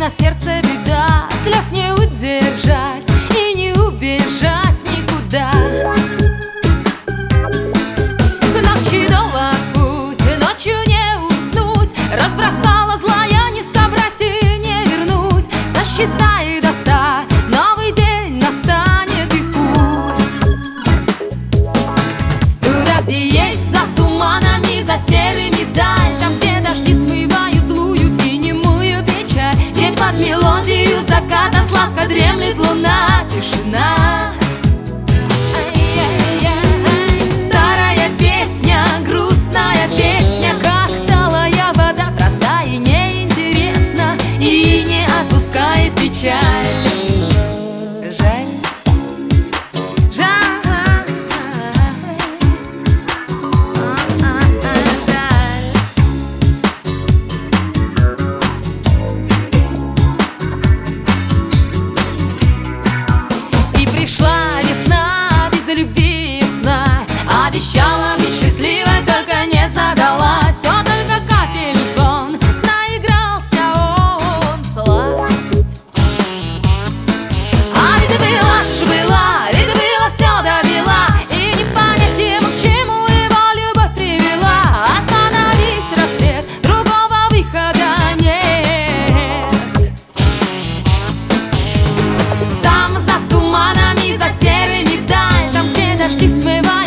на сердце беда, слез не удержать и не убежать никуда. К ночи долг путь, ночью не уснуть, разбросала злая, не собрать и не вернуть. Сосчитай до 100, новый день настанет и в путь. Туда, где есть за туманами, за серыми даль, там, где дожди смывают злую и немую печаль, где под мелодию заката сладко дремлет луна, тишина. Старая песня, грустная песня, как талая вода, проста и неинтересна, и не отпускает печаль. Обещала быть счастливой, только не задалась. Все только капель звон, наигрался он в сласть. А ведь была ж была, ведь было все довела, и не понять ему, к чему его любовь привела. Остановись, рассвет, другого выхода нет. Там за туманами, за серыми даль, там, где дожди смывают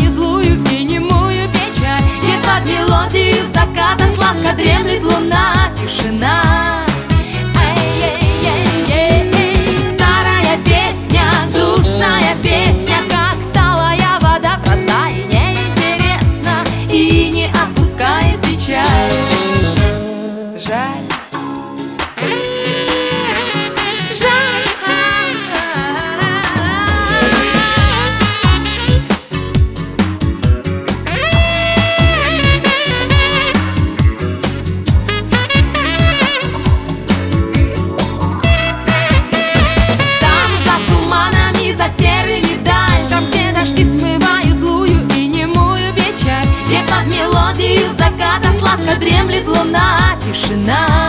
заката, сладко дремлет луна, тишина. Старая песня, грустная песня, как талая вода, проста и неинтересна, и не отпускает печаль. Жаль. Под мелодию заката сладко дремлет луна, тишина.